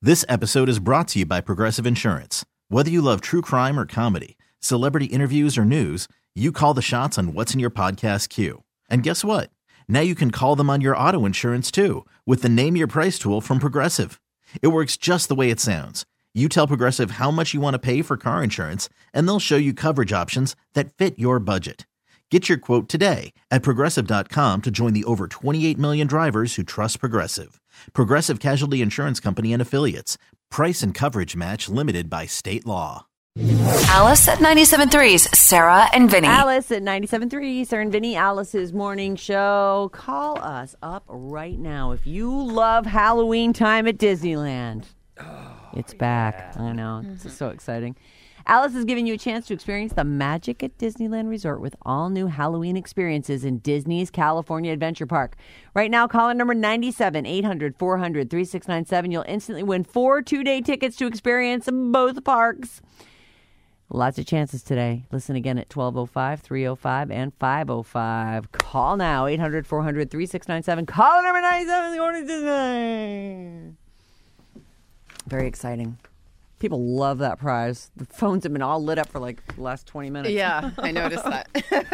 This episode is brought to you by Progressive Insurance. Whether you love true crime or comedy, celebrity interviews or news, you call the shots on what's in your podcast queue. And guess what? Now you can call them on your auto insurance too with the Name Your Price tool from Progressive. It works just the way it sounds. You tell Progressive how much you want to pay for car insurance, and they'll show you coverage options that fit your budget. Get your quote today at Progressive.com to join the over 28 million drivers who trust Progressive. Progressive Casualty Insurance Company and Affiliates. Price and coverage match limited by state law. Alice at 97.3's Sarah and Vinny. Alice at 97.3, Sarah and Vinny, Alice's morning show. Call us up right now if you love Halloween time at Disneyland. It's back. I know. It's so exciting. Alice is giving you a chance to experience the magic at Disneyland Resort with all new Halloween experiences in Disney's California Adventure Park. Right now, call in number 97-800-400-3697. You'll instantly win 4 2-day tickets to experience both parks. Lots of chances today. Listen again at 12:05, 3:05, and 5:05. Call now, 800-400-3697. Call number 97 going to Disney. Very exciting. People love that prize. The phones have been all lit up for like the last 20 minutes. Yeah, I noticed that.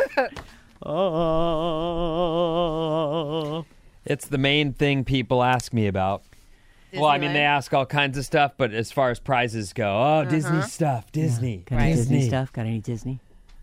It's the main thing people ask me about. Well, I mean, they ask all kinds of stuff, but as far as prizes go, Disney stuff, Disney. Got any Disney stuff? Got any Disney?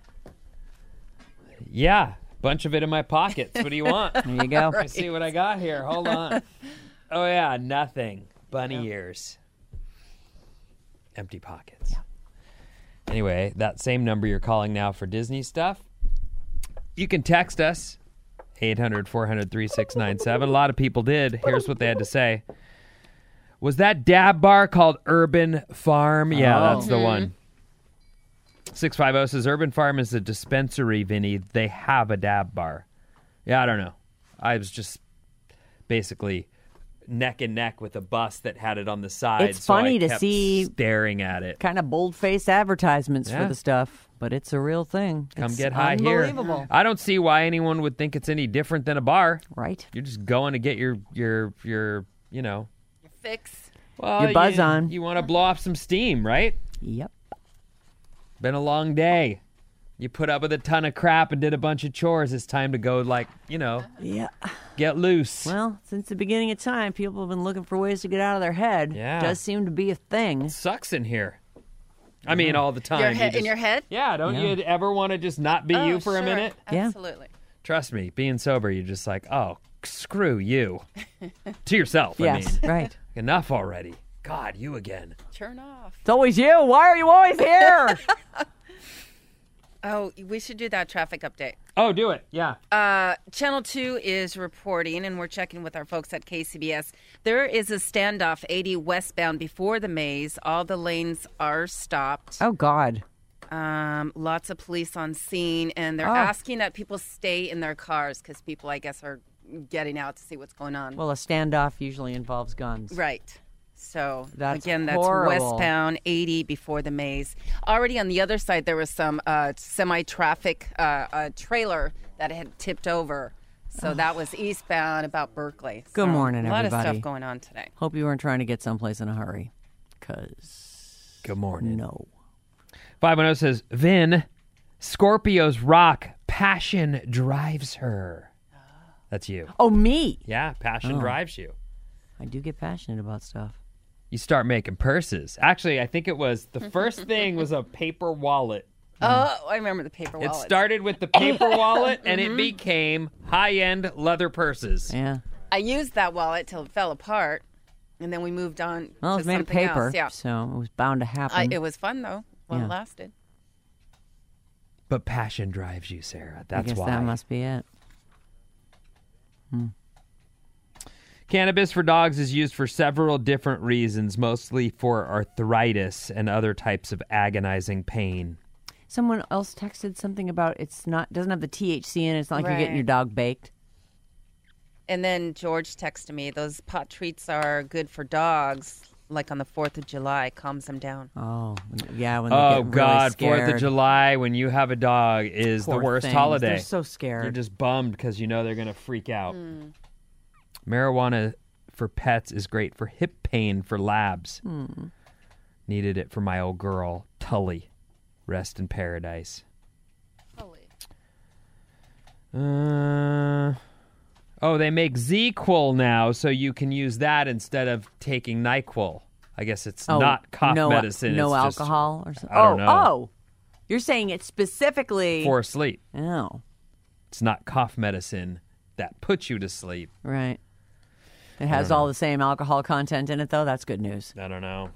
Yeah, bunch of it in my pockets. What do you want? There you go. Let's see what I got here. Hold on. Oh, yeah, nothing. Bunny ears. Empty pockets. Yeah. Anyway, that same number you're calling now for Disney stuff, you can text us, 800-400-3697. A lot of people did. Here's what they had to say. Was that dab bar called Urban Farm? Yeah, that's the one. 650 says Urban Farm is a dispensary, Vinny. They have a dab bar. Yeah, I don't know. I was just basically neck and neck with a bus that had it on the side. It's funny I to kept see staring at it. Kind of bold-faced advertisements for the stuff, but it's a real thing. Come It's get high here. unbelievable. I don't see why anyone would think it's any different than a bar. Right. You're just going to get your you know, Fix. well, Your buzz on. You want to blow off some steam, right? Yep. Been a long day. You put up with a ton of crap and did a bunch of chores. It's time to go, Yeah. get loose. Well, since the beginning of time, people have been looking for ways to get out of their head. Yeah. It does seem to be a thing. It sucks in here. I mean, all the time. In your head? Yeah, don't Yeah. you ever want to just not be you for a sure. minute? Yeah. Absolutely. Trust me, being sober, you're just like, oh, screw you. To yourself, Yes, I mean. right. Enough already. God, you again. Turn off. It's always you. Why are you always here? Oh, we should do that traffic update. Oh, do it. Yeah. Channel 2 is reporting, and we're checking with our folks at KCBS. There is a standoff 80 westbound before the maze. All the lanes are stopped. Oh, God. Lots of police on scene, and they're asking that people stay in their cars because people, I guess, are getting out to see what's going on. Well, a standoff usually involves guns. Right. So, That's that's horrible. westbound 80 before the maze. Already on the other side, there was some semi-traffic trailer that had tipped over. So that was eastbound about Berkeley. Good So morning, A lot of everybody. stuff going on today. Hope you weren't trying to get someplace in a hurry. Because, Good morning. no. 510 says, Vin, Scorpio's rock, passion drives her. That's you. Oh, me. Yeah, passion drives you. I do get passionate about stuff. You start making purses. Actually, I think it was the first thing was a paper wallet. Oh, I remember the paper wallet. It started with the paper wallet, and it became high-end leather purses. Yeah. I used that wallet till it fell apart, and then we moved on Well, it to was made of something paper, else. Yeah. so it was bound to happen. It was fun, though, while Yeah. it lasted. But passion drives you, Sarah. I That's guess why. that must be it. Cannabis for dogs is used for several different reasons, mostly for arthritis and other types of agonizing pain. Someone else texted something about doesn't have the THC in it. It's not like you're getting Right. your dog baked. And then George texted me, those pot treats are good for dogs, like on the 4th of July, calms them down. Oh, yeah. When they Oh, get God. really scared. 4th of July, when you have a dog, is Poor the worst things. holiday. They're so scared. You're just bummed because you know they're going to freak out. Marijuana for pets is great for hip pain for labs. Needed it for my old girl, Tully. Rest in paradise. They make ZQuil now, so you can use that instead of taking NyQuil. I guess it's not cough medicine. No it's alcohol or something. I don't know. Oh, you're saying it's specifically For sleep. Oh, It's not cough medicine that puts you to sleep. right. It has all the same alcohol content in it, though. That's good news. I don't know.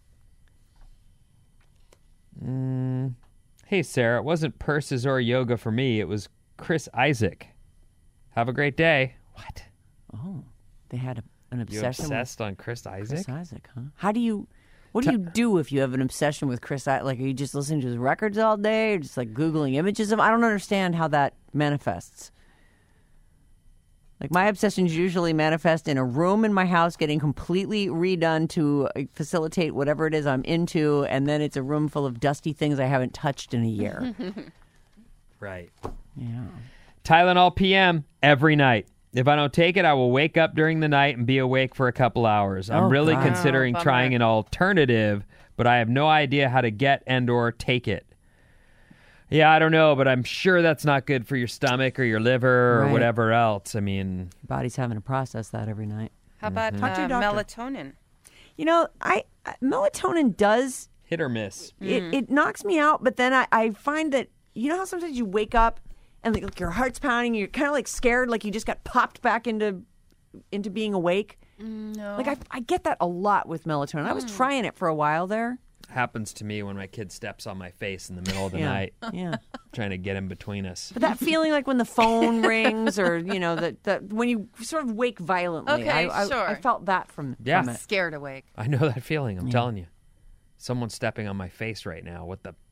Hey, Sarah, it wasn't purses or yoga for me. It was Chris Isaac. Have a great day. What? Oh, they had an You obsession obsessed on Chris with Isaac? Chris Isaac, huh? What do you do if you have an obsession with Chris Isaac? Like, are you just listening to his records all day, or just like Googling images of him? I don't understand how that manifests. Like, my obsessions usually manifest in a room in my house getting completely redone to facilitate whatever it is I'm into, and then it's a room full of dusty things I haven't touched in a year. Right. Yeah. Tylenol PM every night. If I don't take it, I will wake up during the night and be awake for a couple hours. I'm Oh, really God. considering Bummer. trying an alternative, but I have no idea how to get and or take it. Yeah, I don't know, but I'm sure that's not good for your stomach or your liver or Right. whatever else. I mean, Your body's having to process that every night. How about Talk to your doctor. melatonin? You know, melatonin does hit or miss. it knocks me out, but then I find that, you know how sometimes you wake up and like your heart's pounding, you're kind of like scared, like you just got popped back into being awake. No. Like I get that a lot with melatonin. I was trying it for a while there. Happens to me when my kid steps on my face in the middle of the Yeah. night, Yeah. trying to get him between us. But that feeling like when the phone rings, or you know that when you sort of wake violently. Okay, I sure. felt that from Yeah. it. Scared awake. I know that feeling. I'm telling you. Someone's stepping on my face right now. What the?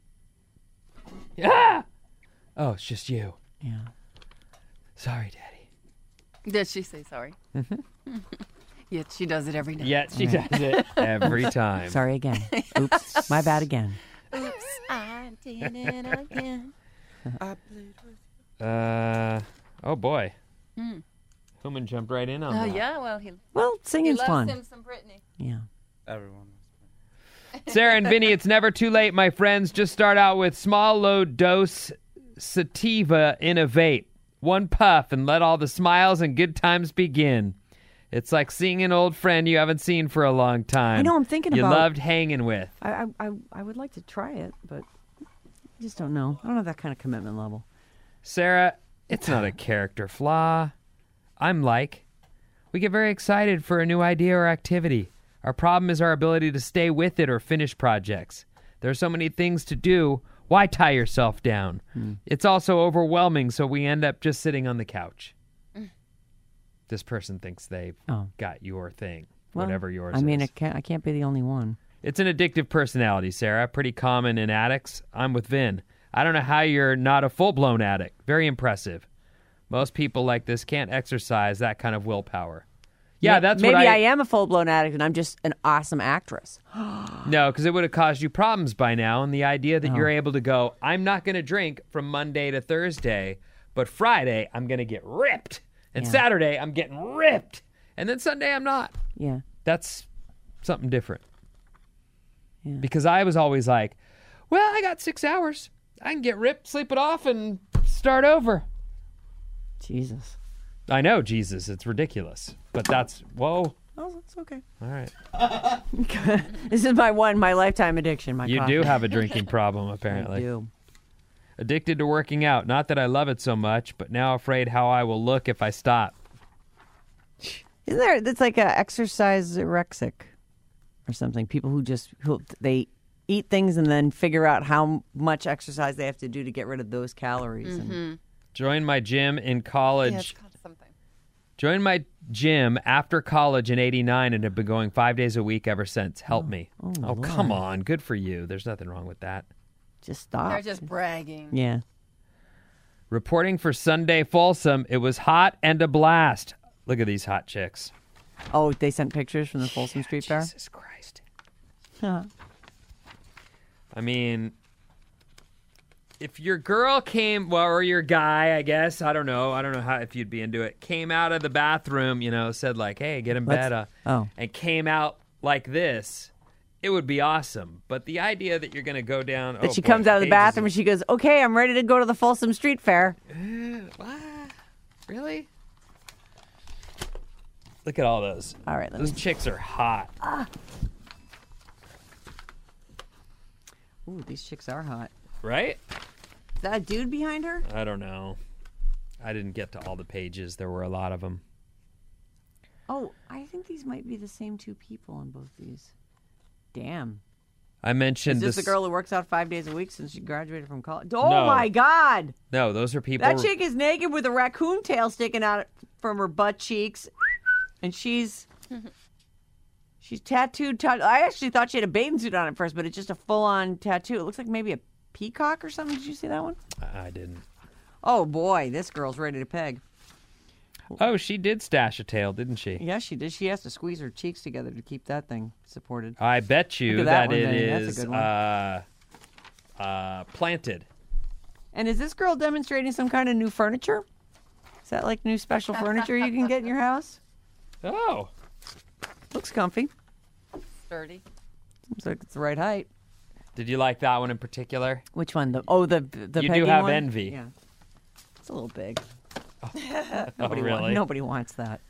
Yeah. Oh, it's just you. Yeah. Sorry, Daddy. Did she say sorry? Yet she does it every night. Yet she does it every time. Sorry again. Oops. My bad again. Oops, I did it again. I played with Oh boy. Human jumped right in on Oh that. yeah, well he Singing's loves fun. him some Britney. Yeah. Everyone. Sarah and Vinny, it's never too late, my friends. Just start out with small low dose sativa in a vape. One puff and let all the smiles and good times begin. It's like seeing an old friend you haven't seen for a long time. I know, I'm thinking you about- loved hanging with. I would like to try it, but I just don't know. I don't have that kind of commitment level. Sarah, it's not a character flaw. I'm like, we get very excited for a new idea or activity. Our problem is our ability to stay with it or finish projects. There are so many things to do. Why tie yourself down? It's also overwhelming, so we end up just sitting on the couch. This person thinks they've got your thing, whatever yours I mean, is. I can't be the only one. It's an addictive personality, Sarah. Pretty common in addicts. I'm with Vin. I don't know how you're not a full-blown addict. Very impressive. Most people like this can't exercise that kind of willpower. Yeah, that's maybe what I am a full-blown addict and I'm just an awesome actress. No, because it would have caused you problems by now. And the idea that you're able to go, I'm not going to drink from Monday to Thursday, but Friday I'm going to get ripped. And Yeah. Saturday I'm getting ripped. And then Sunday I'm not. Yeah. That's something different. Yeah. Because I was always like, well, I got 6 hours. I can get ripped, sleep it off, and start over. Jesus. I know, Jesus, it's ridiculous. But that's, whoa. Oh, that's okay. All right. This is my lifetime addiction. My You coffee. do have a drinking problem, I apparently. do. Addicted to working out. Not that I love it so much, but now afraid how I will look if I stop. Isn't there? That's like a exercise erexic or something. People who they eat things and then figure out how much exercise they have to do to get rid of those calories. And Joined my gym in college. Yeah, it's called something. Joined my gym after college in '89 and have been going 5 days a week ever since. Help me. Oh, come on. Good for you. There's nothing wrong with that. just stop. They're just bragging. Yeah. Reporting for Sunday Folsom, it was hot and a blast. Look at these hot chicks. Oh, they sent pictures from the Folsom Street Bar. Jesus Christ. Huh. I mean, if your girl came, well, or your guy, I guess, I don't know how if you'd be into it, came out of the bathroom, said like, hey, get in bed, and came out like this, it would be awesome. But the idea that you're going to go down... That she comes out of the bathroom and she goes, okay, I'm ready to go to the Folsom Street Fair. What? Really? Look at all those. All right. Those chicks are hot. Ooh, these chicks are hot. Right? Is that a dude behind her? I don't know. I didn't get to all the pages. There were a lot of them. Oh, I think these might be the same two people on both these. Damn. I mentioned Is this this... the girl who works out 5 days a week since she graduated from college? No. Oh, my God. No, those are people... That chick is naked with a raccoon tail sticking out from her butt cheeks. And she's tattooed. I actually thought she had a bathing suit on at first, but it's just a full-on tattoo. It looks like maybe a peacock or something. Did you see that one? I didn't. Oh, boy. This girl's ready to peg. Oh, she did stash a tail, didn't she? Yeah, she did. She has to squeeze her cheeks together to keep that thing supported. I bet you Look at that it one, Vinny. is That's a good one. planted. And is this girl demonstrating some kind of new furniture? Is that like new special furniture you can get in your house? Oh. Looks comfy. Sturdy. Seems like it's the right height. Did you like that one in particular? Which one? The You do pegging have one? envy. Yeah. It's a little big. Really? Nobody wants that.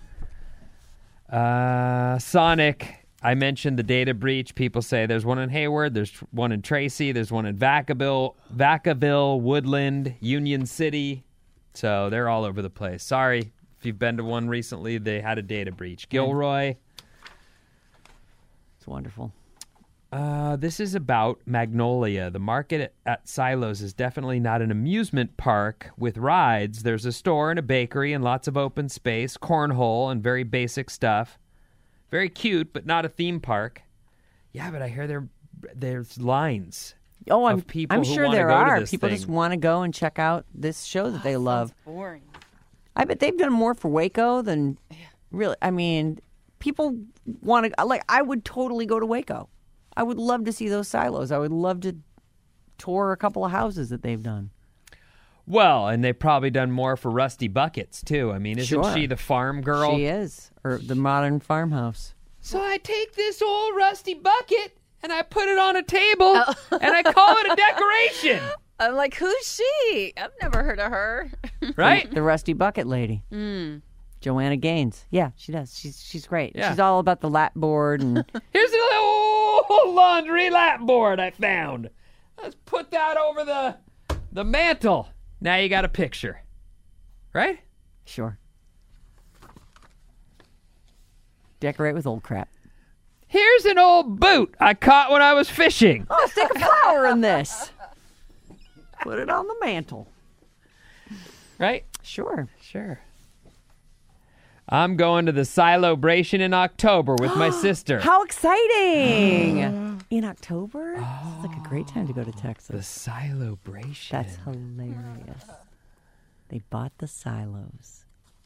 Sonic. I mentioned the data breach. People say there's one in Hayward, there's one in Tracy, there's one in Vacaville, Woodland, Union City. So they're all over the place. Sorry if you've been to one recently. They had a data breach. Gilroy. It's wonderful. This is about Magnolia. The market at Silos is definitely not an amusement park with rides. There's a store and a bakery and lots of open space, cornhole, and very basic stuff. Very cute, but not a theme park. Yeah, but I hear there's lines. Oh, of people I'm who sure wanna there go to are. this People thing. just want to go and check out this show that they love. Boring. I bet they've done more for Waco than really. I mean, people want to. Like, I would totally go to Waco. I would love to see those silos. I would love to tour a couple of houses that they've done. Well, and they've probably done more for Rusty Buckets, too. I mean, isn't Sure. she the farm girl? She is, or the modern farmhouse. So I take this old Rusty Bucket and I put it on a table and I call it a decoration. I'm like, who's she? I've never heard of her. Right? The Rusty Bucket Lady. Joanna Gaines. Yeah, she does. She's great. Yeah. She's all about the lap board and Here's a little laundry lap board I found. Let's put that over the mantle. Now you got a picture. Right? sure. Decorate with old crap. Here's an old boot I caught when I was fishing. Oh, stick a flower in this. Put it on the mantle. Right? Sure. Sure. I'm going to the Silobration in October with my sister. How exciting! In October? It's like a great time to go to The Texas. Silobration. That's hilarious. They bought the silos.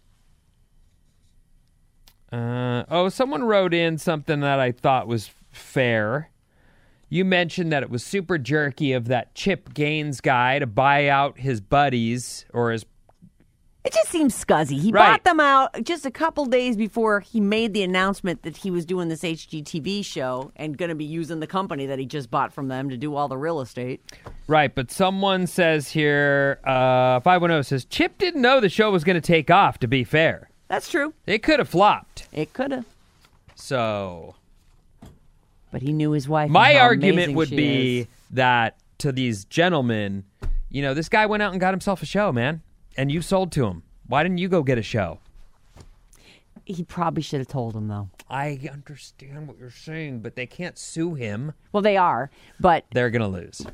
Someone wrote in something that I thought was fair. You mentioned that it was super jerky of that Chip Gaines guy to buy out his buddies or his... It just seems scuzzy. He Right. bought them out just a couple days before he made the announcement that he was doing this HGTV show and going to be using the company that he just bought from them to do all the real estate. Right, but someone says here, 510 says, Chip didn't know the show was going to take off, to be fair. That's true. It could have flopped. It could have. So... But he knew his wife. My and how argument amazing would she be is. that to these gentlemen, this guy went out and got himself a show, man. And you sold to him. Why didn't you go get a show? He probably should have told him, though. I understand what you're saying, but they can't sue him. Well, they are, but They're going to lose.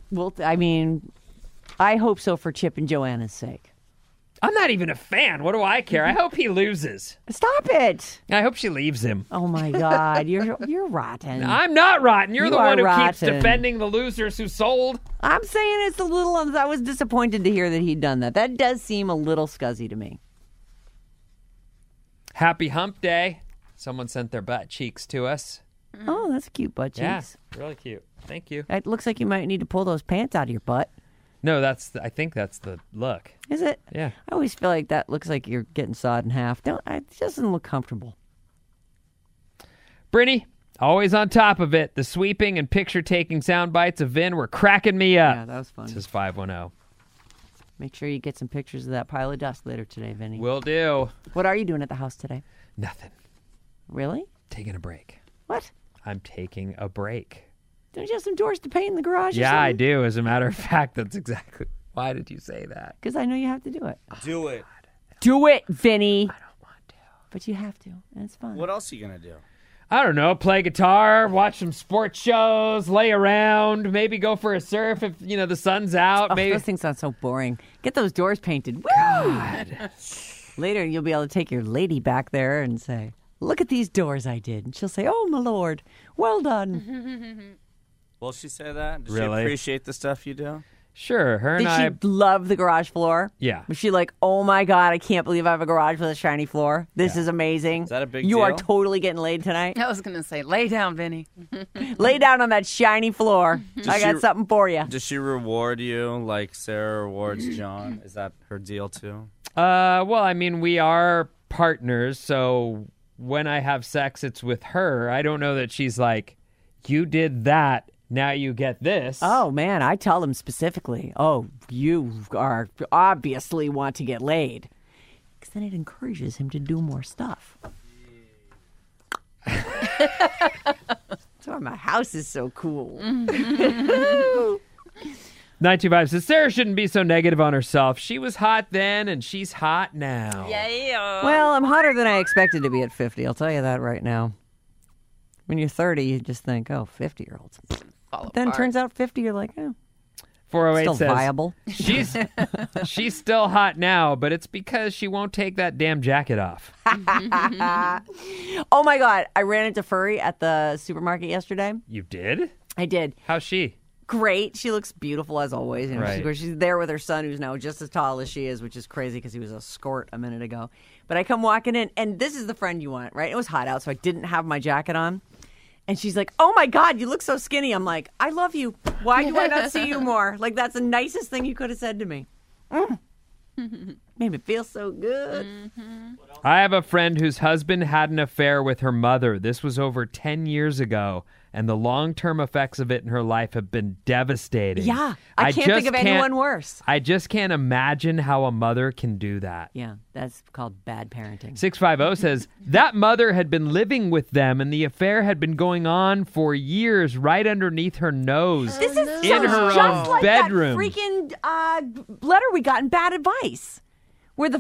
I hope so for Chip and Joanna's sake. I'm not even a fan. What do I care? I hope he loses. Stop it! I hope she leaves him. Oh my God, you're rotten. I'm not rotten. You're You the one who are keeps rotten. defending the losers who sold. I'm saying it's a little. I was disappointed to hear that he'd done that. That does seem a little scuzzy to me. Happy Hump Day. Someone sent their butt cheeks to us. Oh, that's cute butt cheeks. Yeah, really cute. Thank you. It looks like you might need to pull those pants out of your butt. No, I think that's the look. Is it? Yeah. I always feel like that looks like you're getting sawed in half. It doesn't look comfortable. Brittany, always on top of it. The sweeping and picture-taking sound bites of Vin were cracking me up. Yeah, that was fun. This is 510. Make sure you get some pictures of that pile of dust later today, Vinny. Will do. What are you doing at the house today? Nothing. Really? Taking a break. What? I'm taking a break. Don't you have some doors to paint in the garage? Yeah, I do. As a matter of fact, that's exactly. Why did you say that? Because I know you have to do it. Do it. Do it, Vinny. I don't want to. But you have to, and it's fun. What else are you going to do? I don't know. Play guitar, watch some sports shows, lay around, maybe go for a surf if the sun's out. Oh, maybe. those things sound so boring. Get those doors painted. Woo! God. Later, you'll be able to take your lady back there and say, "Look at these doors I did." And she'll say, "Oh, my lord, well done." Will she say that? Does Really? she appreciate the stuff you do? Sure, her and Did I. she love the garage floor? Yeah. Was she like, "Oh my god, I can't believe I have a garage with a shiny floor. This is amazing." Is that a big You are deal? totally getting laid tonight. I was going to say, lay down, Vinny. Lay down on that shiny floor. I got she- something for you. Does she reward you like Sarah rewards John? Is that her deal too? Well, I mean, we are partners, so when I have sex, it's with her. I don't know that she's like, "You did that, now you get this." Oh man, I tell them specifically. Oh, you are obviously want to get laid, because then it encourages him to do more stuff. That's why my house is so cool. 925 says, Sarah shouldn't be so negative on herself. She was hot then, and she's hot now. Yeah. Well, I'm hotter than I expected to be at 50. I'll tell you that right now. When you're 30, you just think, oh, 50-year-olds. Then it turns out 50, you're like, oh, 408 still says, viable. she's still hot now, but it's because she won't take that damn jacket off. Oh, my God. I ran into Furry at the supermarket yesterday. You did? I did. How's she? Great. She looks beautiful as always. Right. Of course, she's there with her son, who's now just as tall as she is, which is crazy because he was a skort a minute ago. But I come walking in, and this is the friend you want, right? It was hot out, so I didn't have my jacket on. And she's like, "Oh my God, you look so skinny." I'm like, "I love you. Why do I not see you more?" Like, that's the nicest thing you could have said to me. Made me feel so good. I have a friend whose husband had an affair with her mother. This was over 10 years ago, and the long-term effects of it in her life have been devastating. Yeah. I can't think of anyone worse. I just can't imagine how a mother can do that. Yeah, that's called bad parenting. 650 says, that mother had been living with them, and the affair had been going on for years right underneath her nose. This is in her just own like bedroom. that freaking letter we got in Bad Advice, where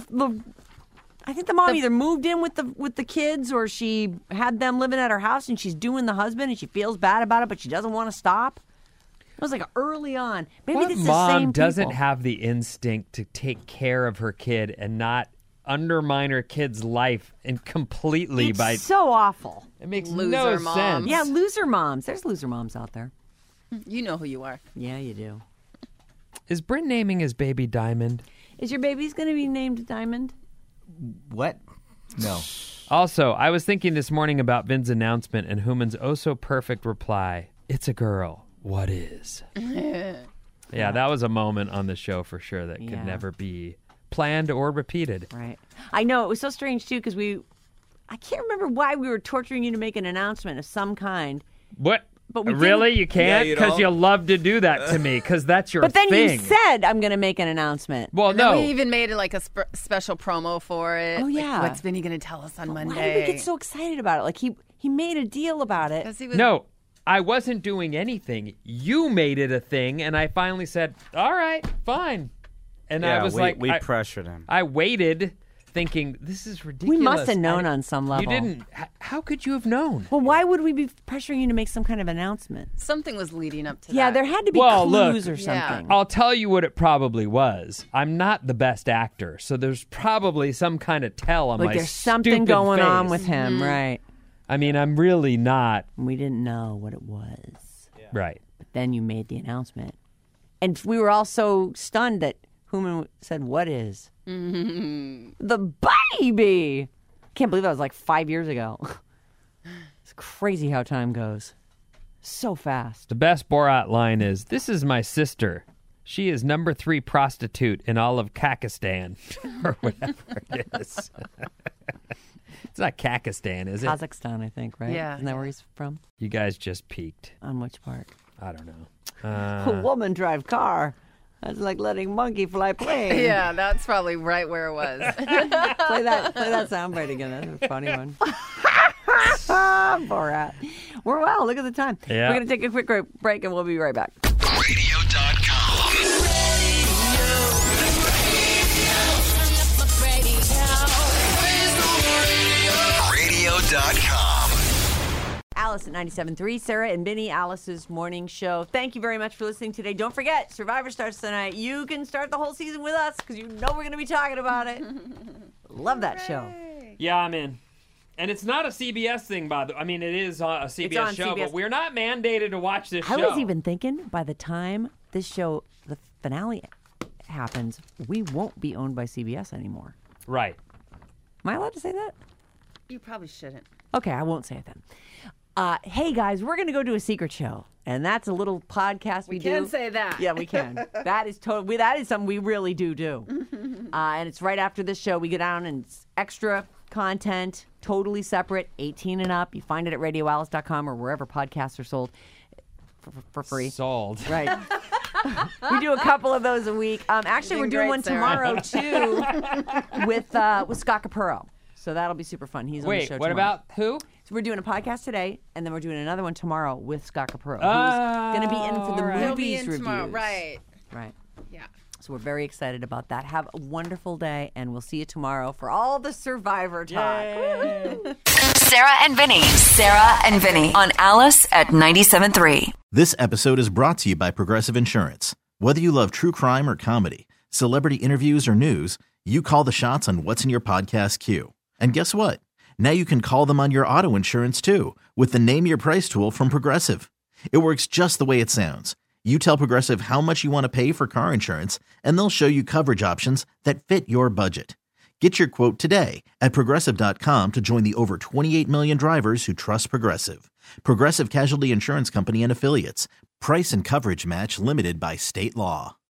I think the mom either moved in with the kids or she had them living at her house and she's doing the husband and she feels bad about it, but she doesn't want to stop. It was like early on. Maybe What it's the same mom doesn't people. have the instinct to take care of her kid and not undermine her kid's life and completely It's by so awful. it makes Loser no moms. sense. Yeah, loser moms. There's loser moms out there. You know who you are. Yeah, you do. Is Bryn naming his baby Diamond? Is your baby's going to be named Diamond? What? No. Also, I was thinking this morning about Vin's announcement and Human's oh so perfect reply. It's a girl. What is? Yeah, that was a moment on the show for sure that could Yeah. never be planned or repeated. Right. I know. It was so strange, too, because I can't remember why we were torturing you to make an announcement of some kind. What? But we really? didn't- You can't? Yeah, you Because don't? you love to do that to me, because that's your But then thing. you said, I'm going to make an announcement. well, And then no. we even made it like a special promo for it. Oh, Like, yeah. what's Vinny going to tell us on Monday? Why did we get so excited about it? Like, he made a deal about it. 'Cause he was, No, I wasn't doing anything. You made it a thing, and I finally said, all right, fine. And I was we I pressured him. I waited thinking, this is We ridiculous. must have known on some level. You didn't. How could you have known? Well, why would we be pressuring you to make some kind of announcement? something was leading up to Yeah, that. there had to be Well, clues look, or Yeah. something. I'll tell you what it probably was. I'm not the best actor, so there's probably some kind of tell on Like my there's something stupid going on face. with him, right? I mean, I'm really not. We didn't know what it was. Right. But then you made the announcement. And we were all so stunned that Human said, "What is?" The baby! Can't believe that was like 5 years ago. It's crazy how time goes. So fast. The best Borat line is, this is my sister. She is number 3 prostitute in all of Kakistan, or whatever it is. It's not Kakistan, is it? Kazakhstan, I think, right? Yeah. Isn't that where he's from? You guys just peaked. On which part? I don't know. A woman drive car. That's like letting monkey fly plane. Yeah, that's probably right where it was. Play that soundbite again. That's a funny one. Borat. Wow, look at the time. Yeah. We're going to take a quick break and we'll be right back. Radio.com. Radio.com. Alice at 97.3, Sarah and Vinny, Alice's morning show. Thank you very much for listening today. Don't forget, Survivor starts tonight. You can start the whole season with us because you know we're going to be talking about it. Love that show. Yeah, I'm in. And it's not a CBS thing, by the way. I mean, it is a CBS on show, CBS. but we're not mandated to watch this show. I was even thinking by the time this show, the finale happens, we won't be owned by CBS anymore. Right. Am I allowed to say that? You probably shouldn't. Okay, I won't say it then. Hey guys, we're gonna go do a secret show, and that's a little podcast we do. can say that. Yeah, we can. That is totally. That is something we really do. And it's right after this show. We go down and it's extra content, totally separate, 18 and up. You find it at radioalice.com or wherever podcasts are sold for free. Sold. Right. We do a couple of those a week. Actually, we're doing great, one Sarah. tomorrow too, with Scott Capurro. So that'll be super fun. He's on the Wait, show what tomorrow. about who? So we're doing a podcast today, and then we're doing another one tomorrow with Scott Capurro, who's Oh, going to be in for the all right. movies He'll be in reviews. tomorrow. Right. Right. Yeah. So we're very excited about that. Have a wonderful day, and we'll see you tomorrow for all the Survivor talk. Woo-hoo. Sarah and Vinny. Sarah and Vinny on Alice at 97.3. This episode is brought to you by Progressive Insurance. Whether you love true crime or comedy, celebrity interviews or news, you call the shots on what's in your podcast queue. And guess what? Now you can call them on your auto insurance too with the Name Your Price tool from Progressive. It works just the way it sounds. You tell Progressive how much you want to pay for car insurance, and they'll show you coverage options that fit your budget. Get your quote today at Progressive.com to join the over 28 million drivers who trust Progressive. Progressive Casualty Insurance Company and Affiliates. Price and coverage match limited by state law.